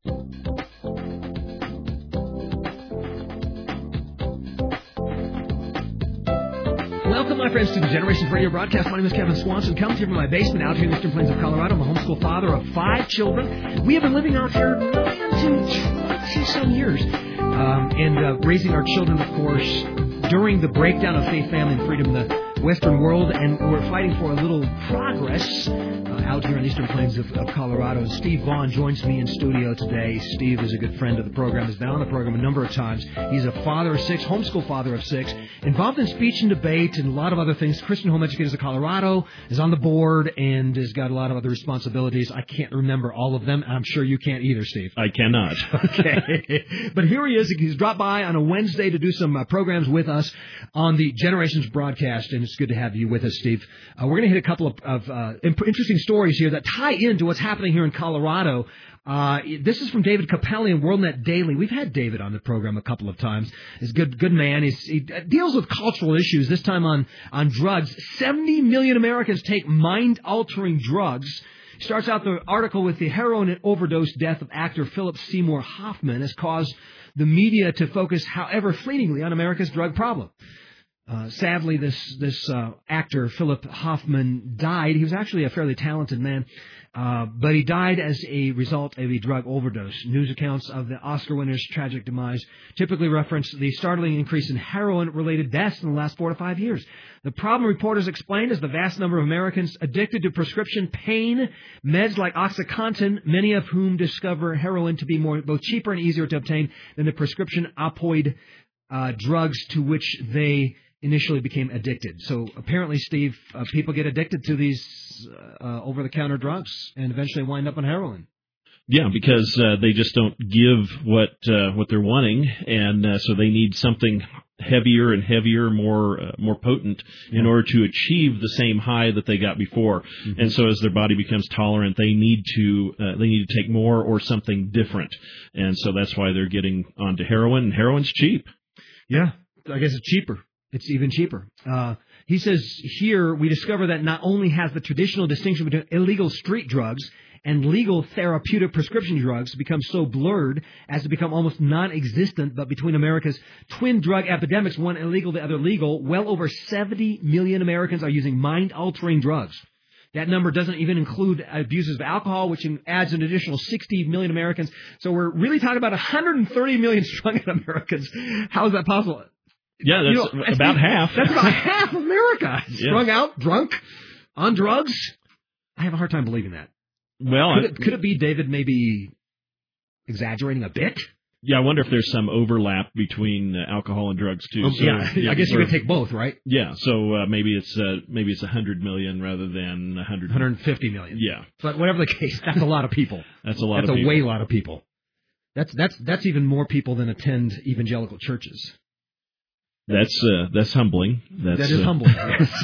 Welcome, my friends, to the Generations Radio broadcast. My name is Kevin Swanson. Coming to you from my basement out here in the Eastern Plains of Colorado. I'm a homeschool father of 5 children. We have been living out here 9 to 20-some years. And raising our children, of course, during the breakdown of faith, family, and freedom in the Western world. And we're fighting for a little progress out here in the Eastern Plains of Colorado. And Steve Vaughn joins me in studio today. Steve is a good friend of the program, has been on the program a number of times. He's a father of 6, homeschool father of 6, involved in speech and debate and a lot of other things. Christian Home Educators of Colorado, is on the board and has got a lot of other responsibilities. I can't remember all of them. I'm sure you can't either, Steve. I cannot. Okay. But here he is. He's dropped by on a Wednesday to do some programs with us on the Generations broadcast, and it's good to have you with us, Steve. We're going to hit a couple of interesting stories here that tie into what's happening here in Colorado. This is from David Capelli in WorldNet Daily. We've had David on the program a couple of times. He's a good man. He deals with cultural issues, this time on drugs. 70 million Americans take mind-altering drugs. Starts out the article with the heroin overdose death of actor Philip Seymour Hoffman has caused the media to focus, however fleetingly, on America's drug problem. Sadly, this actor, Philip Hoffman, died. He was actually a fairly talented man, but he died as a result of a drug overdose. News accounts of the Oscar winner's tragic demise typically reference the startling increase in heroin-related deaths in the last 4 to 5 years. The problem, reporters explained, is the vast number of Americans addicted to prescription pain meds like OxyContin, many of whom discover heroin to be both cheaper and easier to obtain than the prescription opioid drugs to which they initially became addicted. So apparently, Steve, people get addicted to these over-the-counter drugs and eventually wind up on heroin. Yeah, because they just don't give what they're wanting, and so they need something heavier and heavier, more potent, in order to achieve the same high that they got before. Mm-hmm. And so, as their body becomes tolerant, they need to take more or something different, and so that's why they're getting onto heroin. And heroin's cheap. Yeah, I guess it's cheaper. It's even cheaper. He says here we discover that not only has the traditional distinction between illegal street drugs and legal therapeutic prescription drugs become so blurred as to become almost non-existent, but between America's twin drug epidemics, one illegal, the other legal, well over 70 million Americans are using mind-altering drugs. That number doesn't even include abuses of alcohol, which adds an additional 60 million Americans. So we're really talking about 130 million strung-out Americans. How is that possible? Yeah, that's about half. That's about half of America. Strung out, drunk, on drugs. I have a hard time believing that. Well, could it be David maybe exaggerating a bit? Yeah, I wonder if there's some overlap between alcohol and drugs too. So, I guess you could take both, right? Yeah, so maybe it's 100 million rather than 150 million. Yeah, but whatever the case, that's a lot of people. That's a lot. That's a way lot of people. That's even more people than attend evangelical churches. That's humbling. That is humbling. Yes.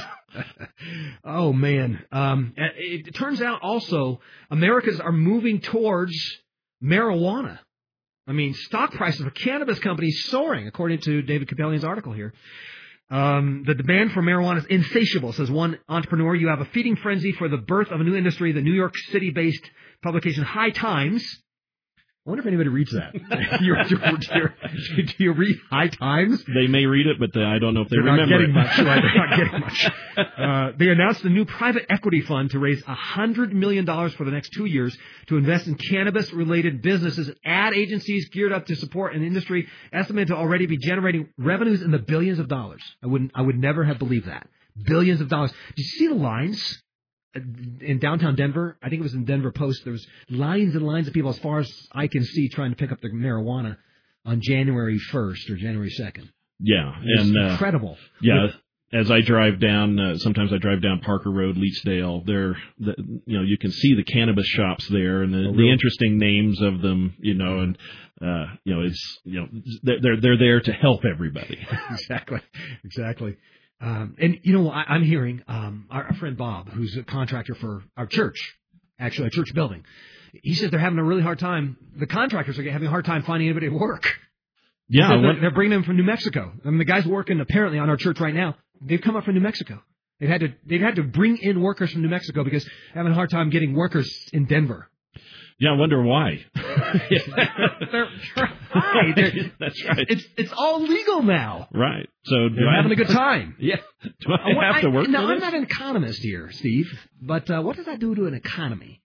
Oh man! It turns out also Americans are moving towards marijuana. I mean, stock prices of cannabis companies soaring, according to David Capelli's article here. The demand for marijuana is insatiable, says one entrepreneur. You have a feeding frenzy for the birth of a new industry. The New York City-based publication High Times. I wonder if anybody reads that. Do you read High Times? They may read it, but I don't know if they remember. They're not getting much. They announced a new private equity fund to raise $100 million for the next 2 years to invest in cannabis-related businesses and ad agencies geared up to support an industry estimated to already be generating revenues in the billions of dollars. I would never have believed that. Billions of dollars. Did you see the lines? In downtown Denver, I think it was in Denver Post, there was lines and lines of people as far as I can see trying to pick up their marijuana on January 1st or January 2nd. Yeah. And incredible. Yeah. As I drive down, sometimes I drive down Parker Road, Leetsdale. You can see the cannabis shops there and the interesting names of them, and they're there to help everybody. Exactly. I'm hearing our friend Bob, who's a contractor for our church, actually a church building. He says they're having a really hard time. The contractors are having a hard time finding anybody to work. Yeah, they're bringing them from New Mexico. I mean, the guys working apparently on our church right now, they've come up from New Mexico. They've had to bring in workers from New Mexico because they're having a hard time getting workers in Denver. Yeah, I wonder why. They're right. That's right. It's all legal now. Right. So They're having a good time. Yeah. Do I have to work Now, for I'm this? not an economist here, Steve, but what does that do to an economy?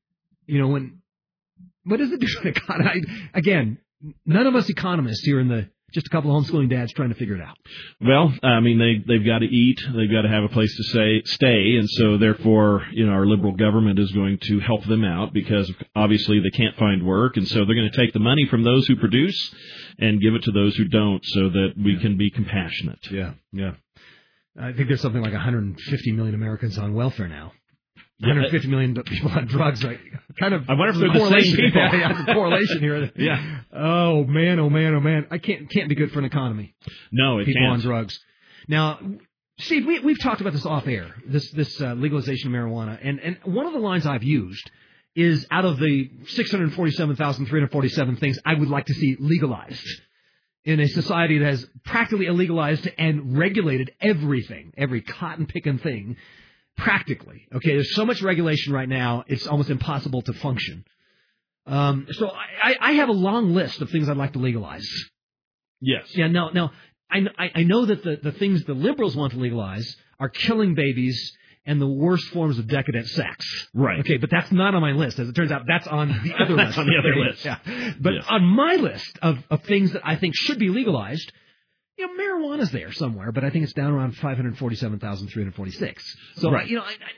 What does it do to an economy? Again, none of us economists here just a couple of homeschooling dads trying to figure it out. Well, I mean, they've got to eat, they've got to have a place to stay, and so therefore, our liberal government is going to help them out because obviously they can't find work, and so they're going to take the money from those who produce and give it to those who don't, so that we can be compassionate. Yeah. I think there's something like 150 million Americans on welfare now. 150 million people on drugs, right? Kind of. I wonder if they're the same people. Yeah, the correlation here. Yeah. Oh man. I can't be good for an economy. No, it people can't. on drugs. Now, Steve, we've talked about this off air. This legalization of marijuana, and one of the lines I've used is out of the 647,347 things I would like to see legalized in a society that has practically illegalized and regulated everything, every cotton picking thing. Practically. Okay, there's so much regulation right now, it's almost impossible to function. So I have a long list of things I'd like to legalize. Yes. Yeah, now I know that the things the liberals want to legalize are killing babies and the worst forms of decadent sex. Right. Okay, but that's not on my list. As it turns out, that's on the other list. That's on the other list. Yeah. But yes. On my list of things that I think should be legalized, marijuana's there somewhere, but I think it's down around 547,346. So, right.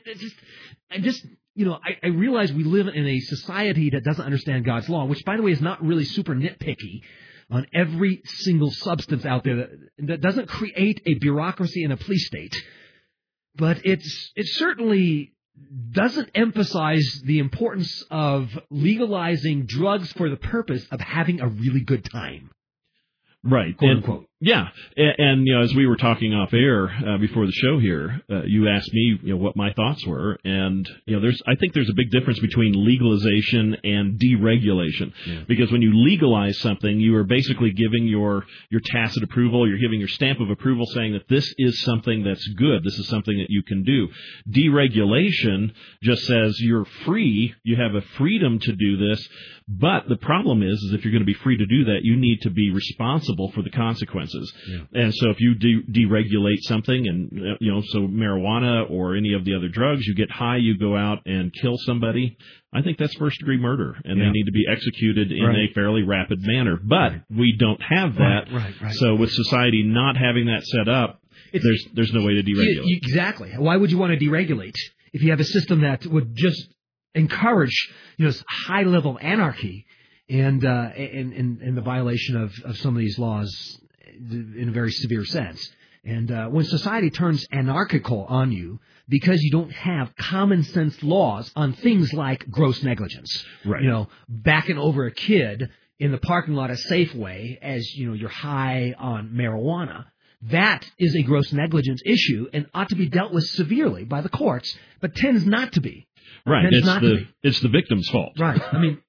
I realize we live in a society that doesn't understand God's law, which, by the way, is not really super nitpicky on every single substance out there that doesn't create a bureaucracy and a police state. But it certainly doesn't emphasize the importance of legalizing drugs for the purpose of having a really good time. Right. Quote unquote. Yeah. And as we were talking off air before the show here, you asked me, what my thoughts were. And, I think there's a big difference between legalization and deregulation. Yeah. Because when you legalize something, you are basically giving your tacit approval, you're giving your stamp of approval saying that this is something that's good, this is something that you can do. Deregulation just says you're free, you have a freedom to do this, but the problem is if you're going to be free to do that, you need to be responsible for the consequences. Yeah. And so if you deregulate something and, so marijuana or any of the other drugs, you get high, you go out and kill somebody, I think that's first-degree murder, and they need to be executed in a fairly rapid manner. But we don't have that. Right. So with society not having that set up, there's no way to deregulate. Exactly. Why would you want to deregulate if you have a system that would just encourage, high-level anarchy and the violation of some of these laws in a very severe sense? And when society turns anarchical on you because you don't have common sense laws on things like gross negligence, right. Backing over a kid in the parking lot at Safeway as, you're high on marijuana, that is a gross negligence issue and ought to be dealt with severely by the courts, but tends not to be. Right. It's the victim's fault. Right.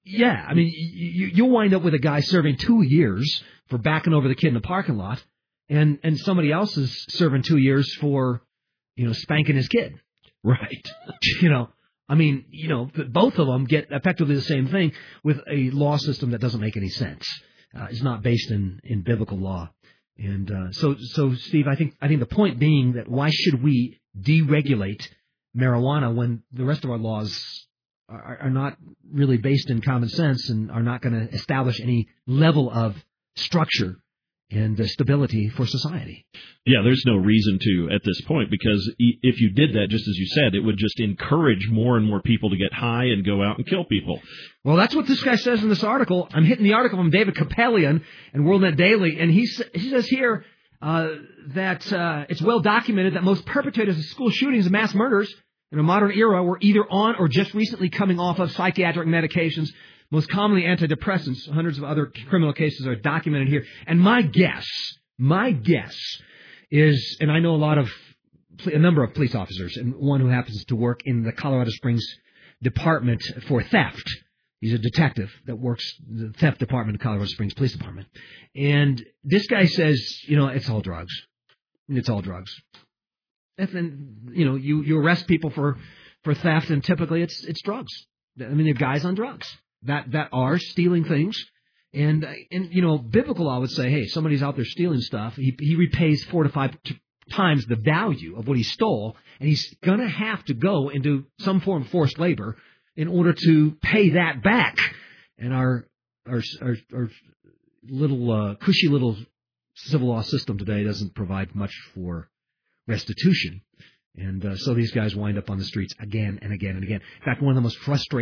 You'll wind up with a guy serving 2 years for backing over the kid in the parking lot, and somebody else is serving 2 years for, spanking his kid. Right. Both of them get effectively the same thing with a law system that doesn't make any sense. It's not based in biblical law. And so Steve, I think the point being that why should we deregulate marijuana when the rest of our laws are not really based in common sense and are not going to establish any level of structure and stability for society? Yeah, there's no reason to at this point, because if you did that, just as you said, it would just encourage more and more people to get high and go out and kill people. Well, that's what this guy says in this article. I'm hitting the article from David Kapelian in WorldNet Daily, and he says here that it's well documented that most perpetrators of school shootings and mass murders in a modern era were either on or just recently coming off of psychiatric medications, most commonly antidepressants. Hundreds of other criminal cases are documented here. And my guess is, and I know a number of police officers, and one who happens to work in the Colorado Springs Department for Theft. He's a detective that works the theft department of Colorado Springs Police Department. And this guy says, it's all drugs. It's all drugs. And then, you arrest people for theft, and typically it's drugs. I mean, they're guys on drugs that are stealing things. And biblical law would say, hey, somebody's out there stealing stuff. He repays 4 to 5 times the value of what he stole, and he's going to have to go into some form of forced labor in order to pay that back. And our little cushy little civil law system today doesn't provide much for restitution. And so these guys wind up on the streets again and again and again. In fact, one of the most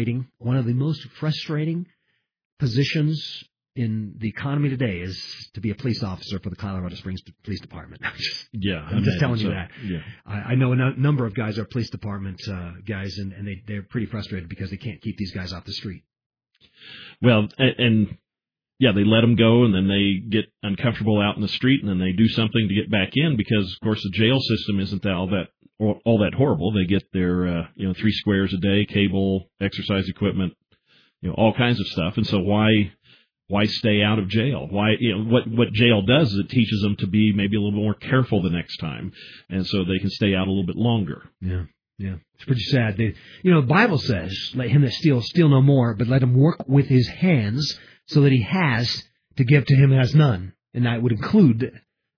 frustrating positions in the economy today is to be a police officer for the Colorado Springs Police Department. I'm just telling you that. Yeah. I know a number of guys are police department guys, and they're pretty frustrated because they can't keep these guys off the street. Well, and yeah, they let them go, and then they get uncomfortable out in the street, and then they do something to get back in because, of course, the jail system isn't all that horrible. They get their 3 squares a day, cable, exercise equipment, all kinds of stuff. And so why stay out of jail? Why, what jail does is it teaches them to be maybe a little more careful the next time, and so they can stay out a little bit longer. Yeah. It's pretty sad. The Bible says, let him that steals steal no more, but let him work with his hands so that he has to give to him that has none. And that would include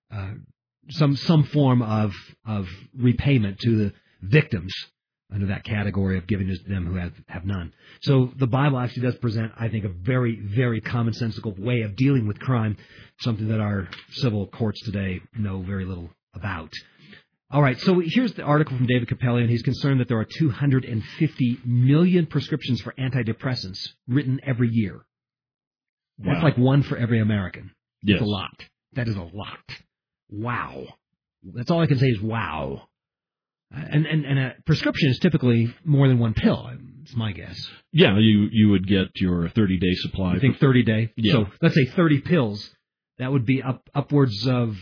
some form of repayment to the victims under that category of giving to them who have none. So the Bible actually does present, I think, a very, very commonsensical way of dealing with crime, something that our civil courts today know very little about. All right, so here's the article from David Capellion. He's concerned that there are 250 million prescriptions for antidepressants written every year. Wow. That's like one for every American. Yes. That's a lot. That is a lot. Wow. That's all I can say is wow. And a prescription is typically more than one pill. It's my guess. Yeah, you would get your 30-day supply. I think 30-day. Yeah. So let's say 30 pills. That would be upwards of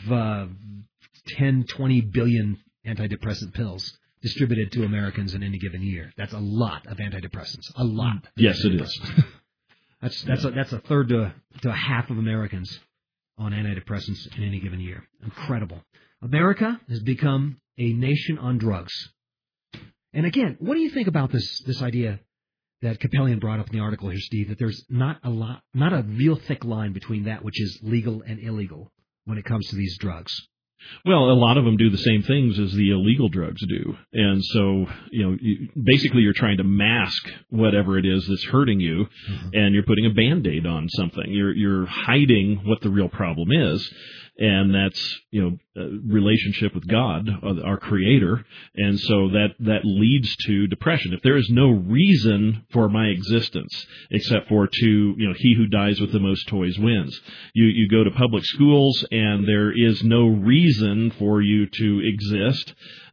10, 20 billion antidepressant pills distributed to Americans in any given year. That's a lot of antidepressants. A lot. Yes, it is. That's a third to a half of Americans on antidepressants in any given year. Incredible. America has become a nation on drugs. And again, what do you think about this idea that Capellion brought up in the article here, Steve, that there's not a real thick line between that which is legal and illegal when it comes to these drugs? Well, a lot of them do the same things as the illegal drugs do. And so, basically you're trying to mask whatever it is that's hurting you, and you're putting a Band-Aid on something. You're hiding what the real problem is. And that's, relationship with God, our Creator. And so that leads to depression. If there is no reason for my existence except for he who dies with the most toys wins. You go to public schools and there is no reason for you to exist,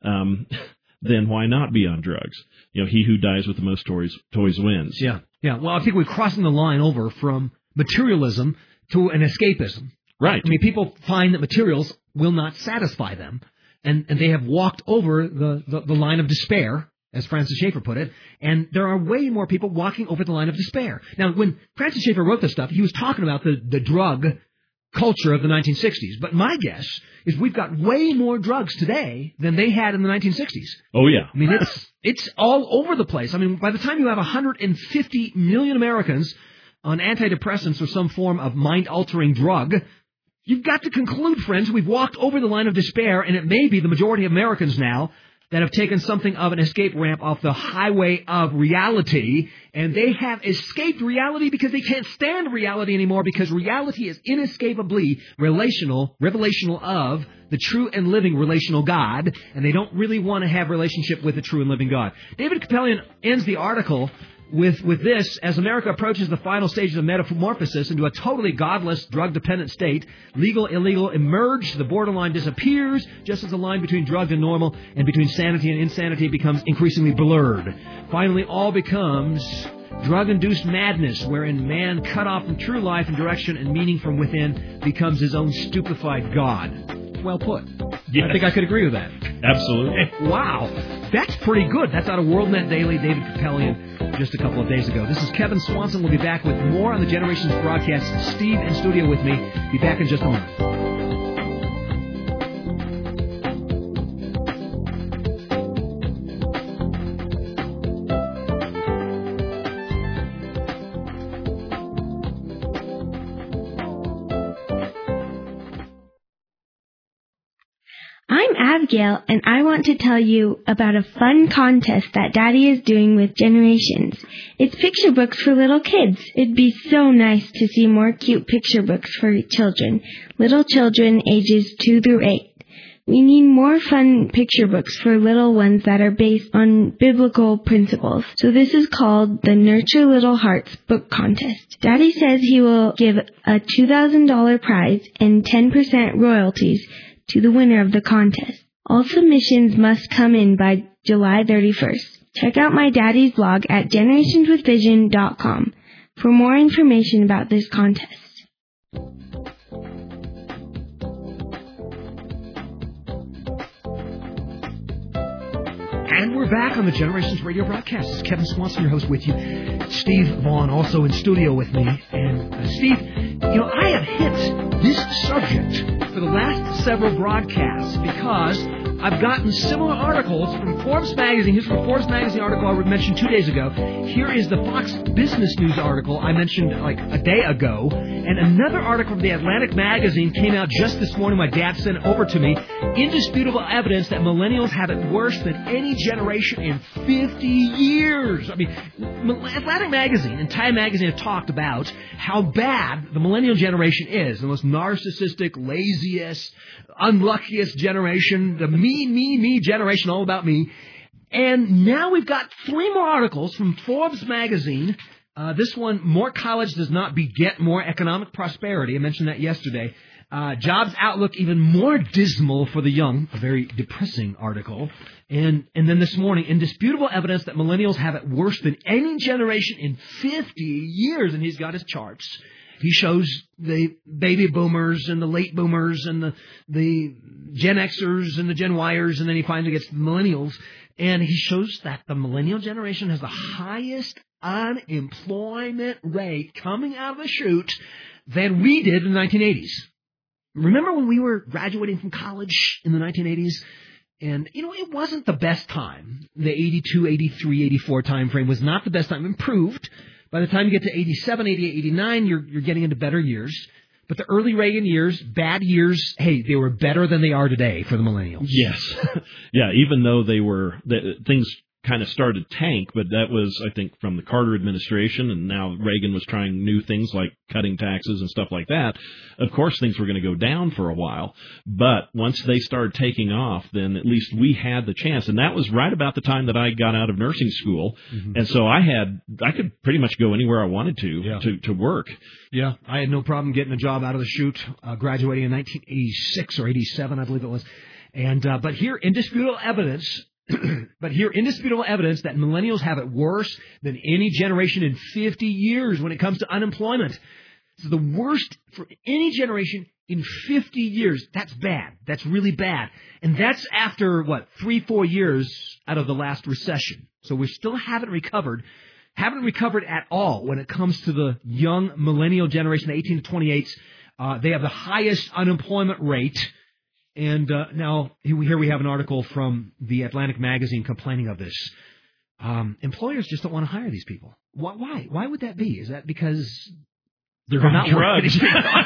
then why not be on drugs? He who dies with the most toys wins. Yeah. Well, I think we're crossing the line over from materialism to an escapism. Right. I mean, people find that materials will not satisfy them, and they have walked over the line of despair, as Francis Schaeffer put it, and there are way more people walking over the line of despair. Now, when Francis Schaeffer wrote this stuff, he was talking about the drug culture of the 1960s, but my guess is we've got way more drugs today than they had in the 1960s. Oh, yeah. I mean, it's all over the place. I mean, by the time you have 150 million Americans on antidepressants or some form of mind-altering drug, you've got to conclude, friends, we've walked over the line of despair, and it may be the majority of Americans now that have taken something of an escape ramp off the highway of reality, and they have escaped reality because they can't stand reality anymore, because reality is inescapably revelational of the true and living relational God, and they don't really want to have relationship with the true and living God. David Capellion ends the article with this: as America approaches the final stages of metamorphosis into a totally godless, drug-dependent state, legal, illegal emerge, the borderline disappears, just as the line between drugged and normal and between sanity and insanity becomes increasingly blurred. Finally, all becomes drug-induced madness, wherein man, cut off from true life and direction and meaning from within, becomes his own stupefied God. Well put. Yes. I think I could agree with that. Absolutely. Wow. That's pretty good. That's out of WorldNet Daily, David Capellion, just a couple of days ago. This is Kevin Swanson. We'll be back with more on the Generations broadcast. Steve in studio with me. Be back in just a moment. I'm Abigail, and I want to tell you about a fun contest that Daddy is doing with Generations. It's picture books for little kids. It'd be so nice to see more cute picture books for children, little children ages 2 through 8. We need more fun picture books for little ones that are based on biblical principles. So this is called the Nurture Little Hearts Book Contest. Daddy says he will give a $2,000 prize and 10% royalties to the winner of the contest. All submissions must come in by July 31st. Check out my daddy's blog at generationswithvision.com for more information about this contest. And we're back on the Generations Radio broadcast. It's Kevin Swanson, your host, with you. Steve Vaughn, also in studio with me. And Steve, I have hit this subject for the last several broadcasts because I've gotten similar articles from Forbes Magazine. Here's from Forbes Magazine article I mentioned 2 days ago. Here is the Fox Business News article I mentioned like a day ago. And another article from the Atlantic Magazine came out just this morning. My dad sent it over to me. Indisputable evidence that millennials have it worse than any generation in 50 years. I mean, Atlantic Magazine and Time Magazine have talked about how bad the millennial generation is. The most narcissistic, laziest, unluckiest generation. The me generation, all about me. And now we've got 3 more articles from Forbes Magazine. This one, more college does not beget more economic prosperity. I mentioned that yesterday. Jobs outlook even more dismal for the young. A very depressing article. And then this morning, indisputable evidence that millennials have it worse than any generation in 50 years. And he's got his charts. He shows the baby boomers and the late boomers and the Gen Xers and the Gen Yers, and then he finally gets to the millennials. And he shows that the millennial generation has the highest unemployment rate coming out of the chute than we did in the 1980s. Remember when we were graduating from college in the 1980s? And, it wasn't the best time. The 82, 83, 84 time frame was not the best time. Improved. By the time you get to 87, 88, 89, you're getting into better years. But the early Reagan years, bad years, hey, they were better than they are today for the millennials. Yes. Yeah, even though things kind of started tank, but that was, I think, from the Carter administration, and now Reagan was trying new things like cutting taxes and stuff like that. Of course, things were going to go down for a while, but once they started taking off, then at least we had the chance, and that was right about the time that I got out of nursing school, and so I could pretty much go anywhere I wanted to work. Yeah, I had no problem getting a job out of the chute, graduating in 1986 or 87, I believe it was, and but here, indisputable evidence that millennials have it worse than any generation in 50 years when it comes to unemployment. It's the worst for any generation in 50 years. That's bad. That's really bad. And that's after, 3-4 years out of the last recession. So we still haven't recovered at all when it comes to the young millennial generation, the 18 to 28s. They have the highest unemployment rate. And now here we have an article from the Atlantic Magazine complaining of this. Employers just don't want to hire these people. Why? Why would that be? Is that because they're on drugs?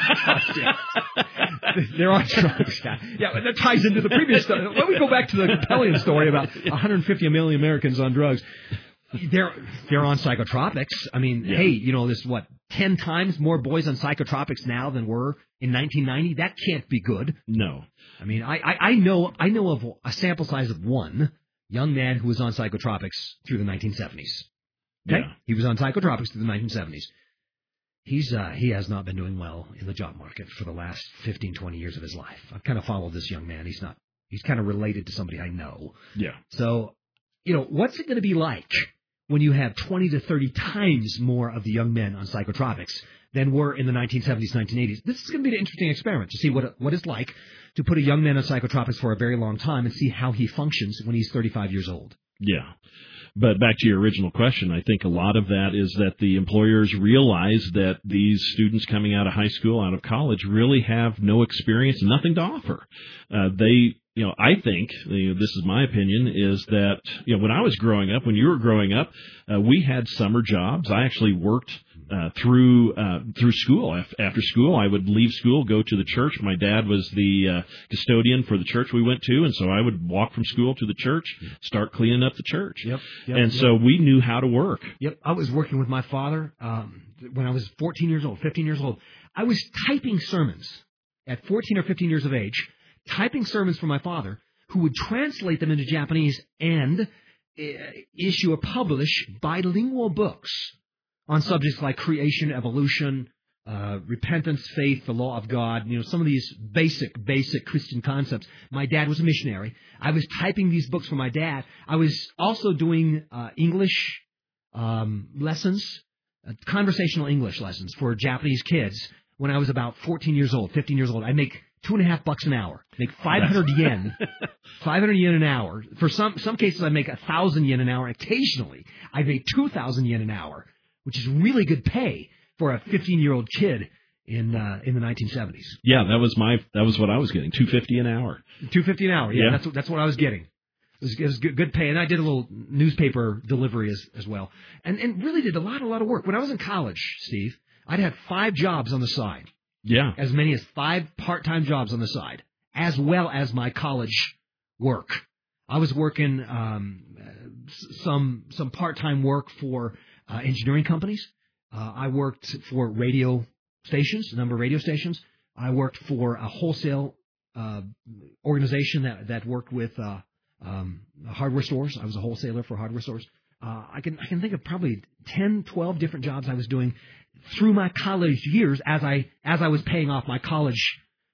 They're on drugs. Yeah, that ties into the previous story. Let me go back to the compelling story about 150 million Americans on drugs. They're on psychotropics. I mean, hey, there's 10 times more boys on psychotropics now than were in 1990. That can't be good. No. I mean, I know of a sample size of one young man who was on psychotropics through the 1970s. Okay? Yeah. He was on psychotropics through the 1970s. He has not been doing well in the job market for the last 15, 20 years of his life. I've kind of followed this young man. He's kind of related to somebody I know. Yeah. So, what's it going to be like when you have 20 to 30 times more of the young men on psychotropics than were in the 1970s, 1980s? This is going to be an interesting experiment to see what it's like to put a young man on psychotropics for a very long time and see how he functions when he's 35 years old. Yeah. But back to your original question, I think a lot of that is that the employers realize that these students coming out of high school, out of college, really have no experience, nothing to offer. I think, this is my opinion, is that, when I was growing up, when you were growing up, we had summer jobs. I actually worked through school. After school, I would leave school, go to the church. My dad was the custodian for the church we went to, and so I would walk from school to the church, start cleaning up the church. So we knew how to work. I was working with my father when I was 14 years old, 15 years old. I was typing sermons at 14 or 15 years of age, typing sermons for my father, who would translate them into Japanese and issue or publish bilingual books on subjects like creation, evolution, repentance, faith, the law of God, some of these basic Christian concepts. My dad was a missionary. I was typing these books for my dad. I was also doing English lessons, conversational English lessons for Japanese kids when I was about 14 years old, 15 years old. I make $2.50 an hour. Make 500 yen. 500 yen an hour. For some cases, I make 1,000 yen an hour. Occasionally, I make 2,000 yen an hour, which is really good pay for a 15-year-old kid in the 1970s. Yeah, that was what I was getting, $2.50 an hour. $2.50 an hour. Yeah. That's what I was getting. It was good pay, and I did a little newspaper delivery as well, and really did a lot of work. When I was in college, Steve, I'd had 5 jobs on the side. Yeah, as many as 5 part-time jobs on the side, as well as my college work. I was working some part-time work for engineering companies. I worked for radio stations, a number of radio stations. I worked for a wholesale organization that worked with hardware stores. I was a wholesaler for hardware stores. I can think of probably 10, 12 different jobs I was doing through my college years as I was paying off my college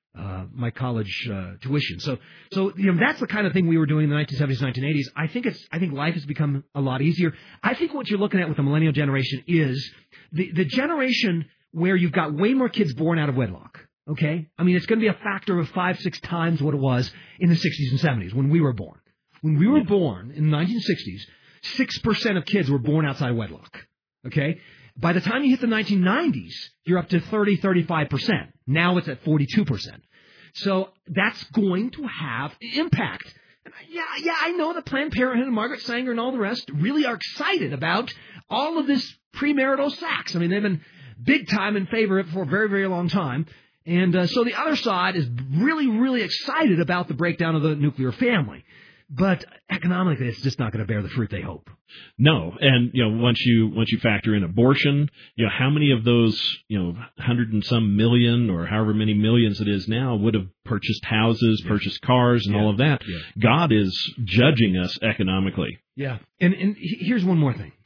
tuition. So that's the kind of thing we were doing in the 1970s, 1980s. I think life has become a lot easier. I think what you're looking at with the millennial generation is the generation where you've got way more kids born out of wedlock. Okay? I mean, it's going to be a factor of 5-6 times what it was in the 60s and 70s when we were born. When we were born in the 1960s, 6% of kids were born outside wedlock. Okay? By the time you hit the 1990s, you're up to 35%. Now it's at 42%. So that's going to have impact. Yeah, I know that Planned Parenthood and Margaret Sanger and all the rest really are excited about all of this premarital sex. I mean, they've been big time in favor of it for a very, very long time. And so the other side is really, really excited about the breakdown of the nuclear family. But economically, it's just not going to bear the fruit they hope. No, and once you factor in abortion, how many of those 100 and some million or however many millions it is now would have purchased houses, purchased cars, and all of that? Yeah. God is judging us economically. Yeah, and here's one more thing.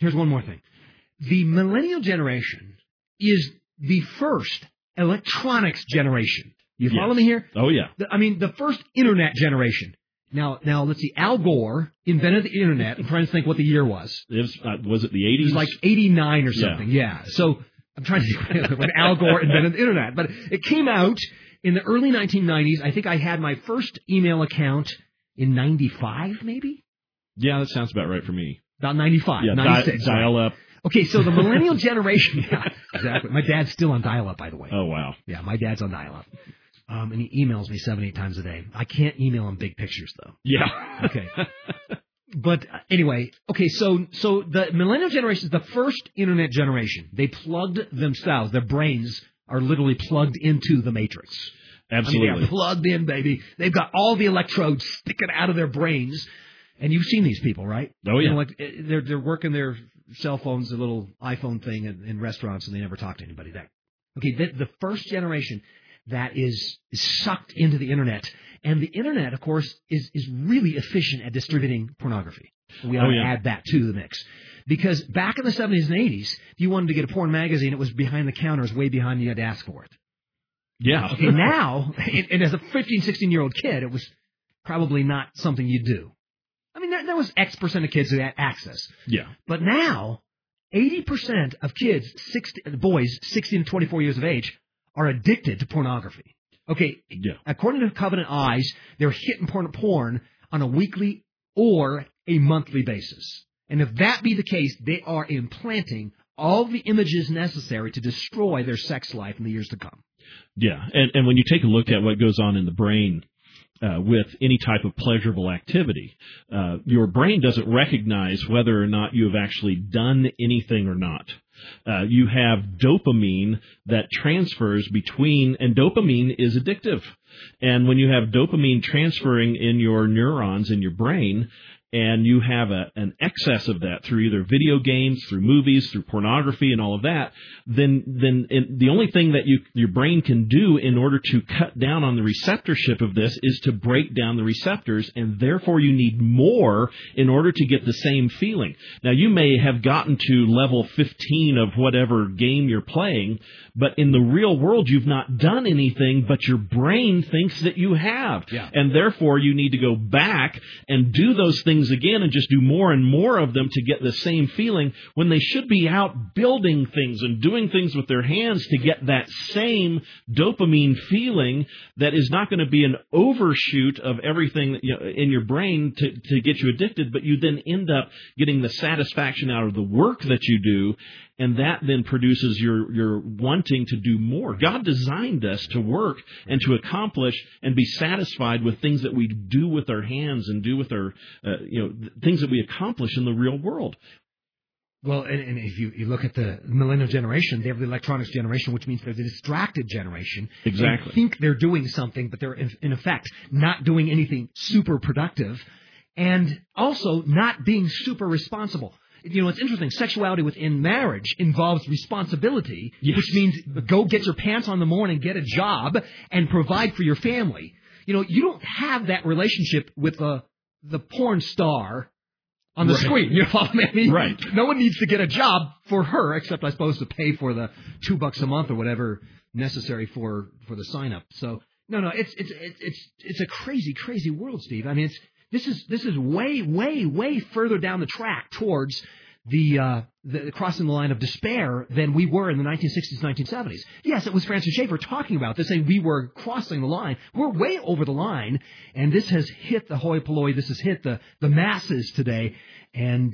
The millennial generation is the first electronics generation. You follow me here? Oh yeah. The first internet generation. Now, let's see. Al Gore invented the internet. I'm trying to think what the year was. Was it the 80s? It was like 89 or something. Yeah. So I'm trying to think when Al Gore invented the internet. But it came out in the early 1990s. I think I had my first email account in 95, maybe? Yeah, that sounds about right for me. About 95, yeah, 96. Dial up. Okay, so the millennial generation. Yeah, exactly. My dad's still on dial-up, by the way. Oh, wow. Yeah, my dad's on dial-up. And he emails me 7-8 times a day. I can't email him big pictures, though. Yeah. Okay. But anyway, okay, so the millennial generation is the first internet generation. They plugged themselves. Their brains are literally plugged into the matrix. Absolutely. They are plugged in, baby. They've got all the electrodes sticking out of their brains. And you've seen these people, right? Oh, yeah. Like they're working their cell phones, a little iPhone thing in restaurants, and they never talk to anybody there. Okay, the first generation that is sucked into the internet. And the internet, of course, is really efficient at distributing pornography. We ought to add that to the mix. Because back in the 70s and 80s, if you wanted to get a porn magazine, it was behind the counter, it was way behind, you had to ask for it. Yeah. Okay, now, and as a 15, 16-year-old kid, it was probably not something you do. I mean, there was X% of kids who had access. Yeah. But now, 80% of kids, boys 16 to 24 years of age, are addicted to pornography. Okay, according to Covenant Eyes, they're hitting porn on a weekly or a monthly basis. And if that be the case, they are implanting all the images necessary to destroy their sex life in the years to come. Yeah, and when you take a look at what goes on in the brain with any type of pleasurable activity. Your brain doesn't recognize whether or not you have actually done anything or not. You have dopamine that transfers between, and dopamine is addictive. And when you have dopamine transferring in your neurons in your brain, and you have an excess of that through either video games, through movies, through pornography, and all of that, then the only thing that your brain can do in order to cut down on the receptorship of this is to break down the receptors, and therefore you need more in order to get the same feeling. Now, you may have gotten to level 15 of whatever game you're playing, but in the real world, you've not done anything, but your brain thinks that you have. Yeah. And therefore, you need to go back and do those things again and just do more and more of them to get the same feeling, when they should be out building things and doing things with their hands to get that same dopamine feeling that is not going to be an overshoot of everything in your brain to get you addicted, but you then end up getting the satisfaction out of the work that you do. And that then produces your wanting to do more. God designed us to work and to accomplish and be satisfied with things that we do with our hands and do with our, things that we accomplish in the real world. Well, and if you look at the millennial generation, they have the electronics generation, which means they're the distracted generation. Exactly. They think they're doing something, but they're, in effect, not doing anything super productive, and also not being super responsible. It's interesting. Sexuality within marriage involves responsibility, yes, which means go get your pants on in the morning, get a job, and provide for your family. You don't have that relationship with the porn star on the screen. You know what I mean? Right. No one needs to get a job for her, except I suppose to pay for the $2 a month or whatever necessary for the sign up. So no, it's a crazy world, Steve. I mean, This is way further down the track towards the crossing the line of despair than we were in the 1960s, 1970s. Yes, it was Francis Schaeffer talking about this, saying we were crossing the line. We're way over the line, and this has hit the hoi polloi. This has hit the masses today, and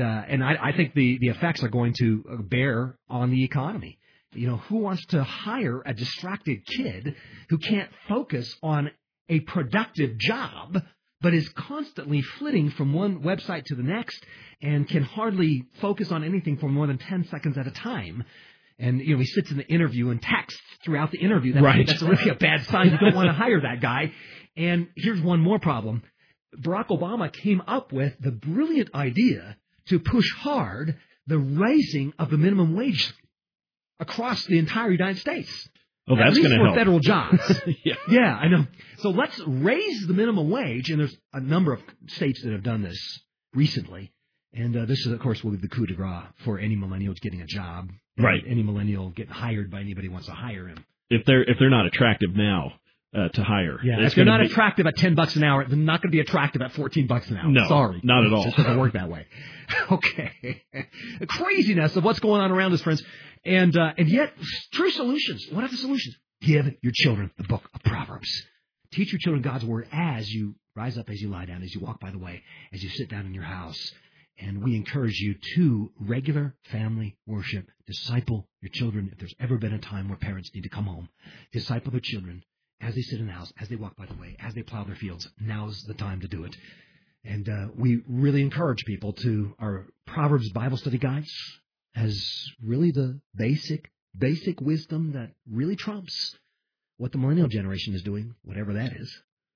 I think the effects are going to bear on the economy. Who wants to hire a distracted kid who can't focus on a productive job, but is constantly flitting from one website to the next and can hardly focus on anything for more than 10 seconds at a time? And, he sits in the interview and texts throughout the interview. That's really a bad sign. You don't want to hire that guy. And here's one more problem. Barack Obama came up with the brilliant idea to push hard the raising of the minimum wage across the entire United States. Oh, that's going to help. For federal jobs. Yeah, I know. So let's raise the minimum wage, and there's a number of states that have done this recently. And this, of course, will be the coup de grace for any millennial getting a job. Right. Any millennial getting hired by anybody who wants to hire him. If they're not attractive now to hire. Yeah, if they're not attractive at $10 an hour, they're not going to be attractive at $14 an hour. No, sorry, not at all. It just doesn't work that way. Okay, the craziness of what's going on around us, friends, and yet true solutions. What are the solutions? Give your children the book of Proverbs. Teach your children God's word as you rise up, as you lie down, as you walk by the way, as you sit down in your house. And we encourage you to regular family worship. Disciple your children. If there's ever been a time where parents need to come home, disciple their children as they sit in the house, as they walk by the way, as they plow their fields. Now's the time to do it. And we really encourage people to our Proverbs Bible study guides as really the basic wisdom that really trumps what the millennial generation is doing, whatever that is.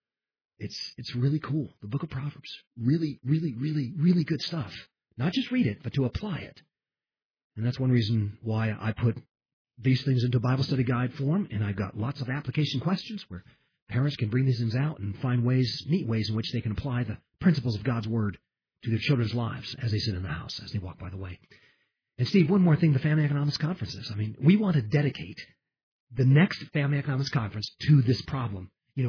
It's really cool. The book of Proverbs. Really, really, really, really good stuff. Not just read it, but to apply it. And that's one reason why I put these things into Bible study guide form, and I've got lots of application questions where parents can bring these things out and find neat ways in which they can apply the principles of God's Word to their children's lives as they sit in the house, as they walk by the way. And Steve, one more thing, the Family Economics Conferences. I mean, we want to dedicate the next Family Economics Conference to this problem.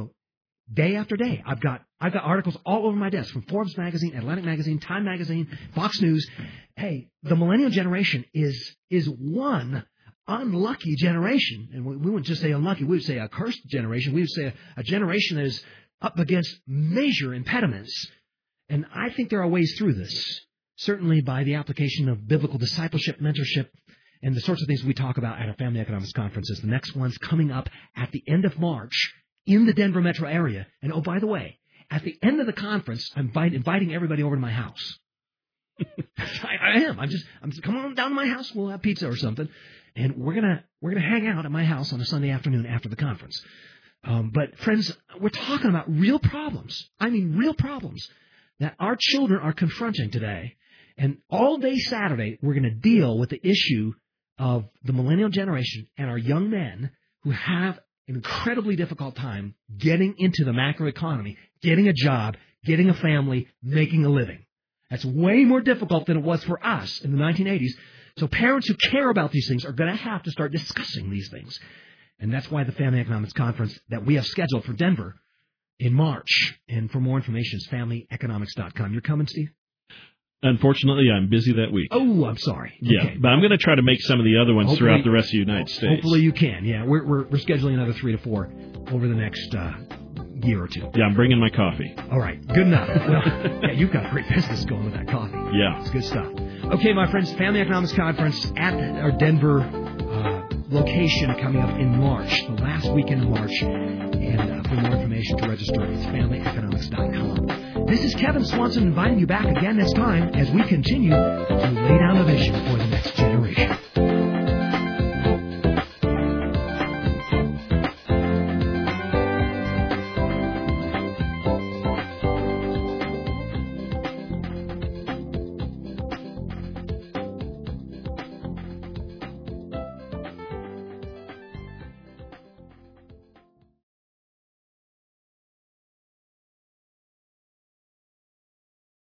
Day after day, I've got articles all over my desk from Forbes magazine, Atlantic magazine, Time magazine, Fox News. Hey, the millennial generation is one unlucky generation, and we wouldn't just say unlucky, we would say a cursed generation. We would say a generation that is up against major impediments. And I think there are ways through this, certainly by the application of biblical discipleship, mentorship, and the sorts of things we talk about at our Family Economics Conferences. The next one's coming up at the end of March in the Denver metro area. And oh, by the way, at the end of the conference, I'm inviting everybody over to my house. I am. I'm just come on down to my house. We'll have pizza or something, and we're gonna hang out at my house on a Sunday afternoon after the conference. But friends, we're talking about real problems. I mean, real problems that our children are confronting today. And all day Saturday, we're going to deal with the issue of the millennial generation and our young men who have an incredibly difficult time getting into the macroeconomy, getting a job, getting a family, making a living. That's way more difficult than it was for us in the 1980s. So parents who care about these things are going to have to start discussing these things. And that's why the Family Economics Conference that we have scheduled for Denver in March. And for more information, it's familyeconomics.com. You're coming, Steve? Unfortunately, I'm busy that week. Oh, I'm sorry. Yeah, okay. But I'm going to try to make some of the other ones throughout the rest of the United States. Hopefully you can. Yeah, we're scheduling another 3 to 4 over the next year or two. Yeah, I'm bringing my coffee. All right, good enough. Well, yeah, you've got a great business going with that coffee. Yeah. It's good stuff. Okay, my friends, Family Economics Conference at our Denver location coming up in March, the last weekend of March. And for more information to register, it's familyeconomics.com. This is Kevin Swanson inviting you back again next time as we continue to lay down a vision for the next generation.